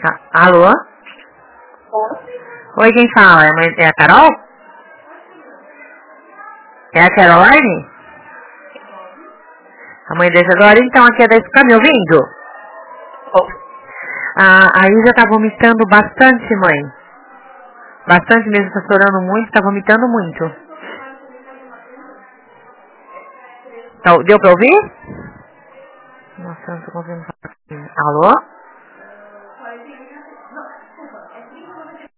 Alô? Oi, quem fala? É a Carol? É a Caroline? A mãe da Isadora? Então, aqui é da... Tá me ouvindo? A Isa tá vomitando bastante, mãe. Bastante mesmo, tá chorando muito, tá vomitando muito. Tá, deu pra ouvir? Nossa, eu não tô conseguindo falar. Alô?